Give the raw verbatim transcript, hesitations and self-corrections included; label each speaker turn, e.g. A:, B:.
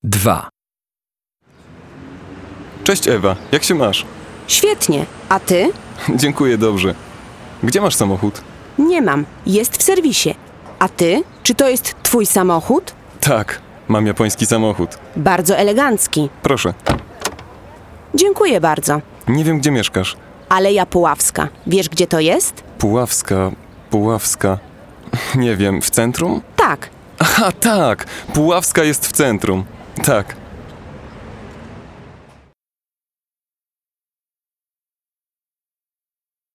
A: dwa.
B: Cześć Ewa, jak się masz?
C: Świetnie. A ty?
B: Dziękuję, dobrze. Gdzie masz samochód?
C: Nie mam. Jest w serwisie. A ty? Czy to jest twój samochód?
B: Tak, mam japoński samochód.
C: Bardzo elegancki.
B: Proszę.
C: Dziękuję bardzo.
B: Nie wiem, gdzie mieszkasz.
C: Aleja Puławska. Wiesz, gdzie to jest?
B: Puławska, Puławska... Nie wiem, w centrum?
C: Tak.
B: Aha, tak! Puławska jest w centrum. Tak.